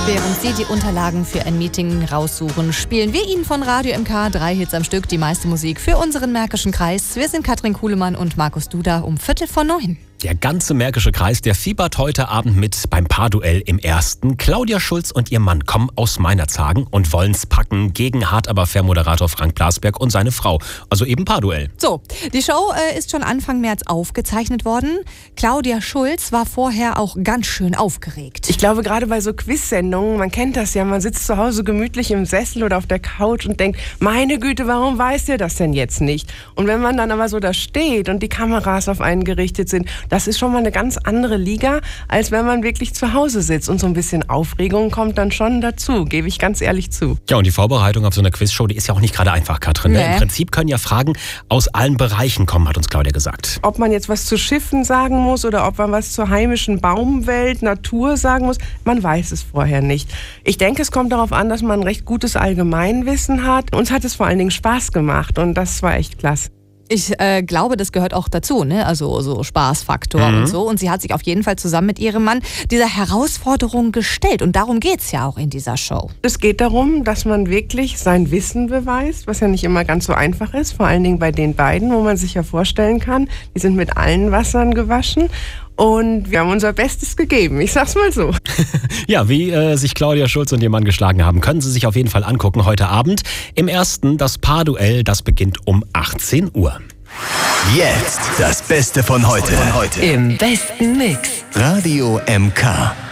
Während Sie die Unterlagen für ein Meeting raussuchen, spielen wir Ihnen von Radio MK 3 Hits am Stück, die meiste Musik für unseren Märkischen Kreis. Wir sind Katrin Kuhlemann und Markus Duda um 8:45. Der ganze Märkische Kreis, der fiebert heute Abend mit beim Paarduell im Ersten. Claudia Schulz und ihr Mann kommen aus Meinerzhagen und wollen's packen gegen hart aber fair Moderator Frank Blasberg und seine Frau. Also eben Paarduell. So, die Show ist schon Anfang März aufgezeichnet worden. Claudia Schulz war vorher auch ganz schön aufgeregt. Ich glaube, gerade bei so Quiz-Sendungen, man kennt das ja, man sitzt zu Hause gemütlich im Sessel oder auf der Couch und denkt, meine Güte, warum weiß der das denn jetzt nicht? Und wenn man dann aber so da steht und die Kameras auf einen gerichtet sind, das ist schon mal eine ganz andere Liga, als wenn man wirklich zu Hause sitzt. Und so ein bisschen Aufregung kommt dann schon dazu, gebe ich ganz ehrlich zu. Ja, und die Vorbereitung auf so eine Quizshow, die ist ja auch nicht gerade einfach, Katrin. Nee. Im Prinzip können ja Fragen aus allen Bereichen kommen, hat uns Claudia gesagt. Ob man jetzt was zu Schiffen sagen muss oder ob man was zur heimischen Baumwelt, Natur sagen muss, man weiß es vorher nicht. Ich denke, es kommt darauf an, dass man ein recht gutes Allgemeinwissen hat. Uns hat es vor allen Dingen Spaß gemacht und das war echt klasse. Ich glaube, das gehört auch dazu, ne? Also so Spaßfaktor und so. Und sie hat sich auf jeden Fall zusammen mit ihrem Mann dieser Herausforderung gestellt. Und darum geht's ja auch in dieser Show. Es geht darum, dass man wirklich sein Wissen beweist, was ja nicht immer ganz so einfach ist. Vor allen Dingen bei den beiden, wo man sich ja vorstellen kann, die sind mit allen Wassern gewaschen. Und wir haben unser Bestes gegeben, ich sag's mal so. Ja, wie sich Claudia Schulz und ihr Mann geschlagen haben, können Sie sich auf jeden Fall angucken heute Abend. Im Ersten das Paarduell, das beginnt um 18 Uhr. Jetzt das Beste von heute. Im besten Mix. Radio MK.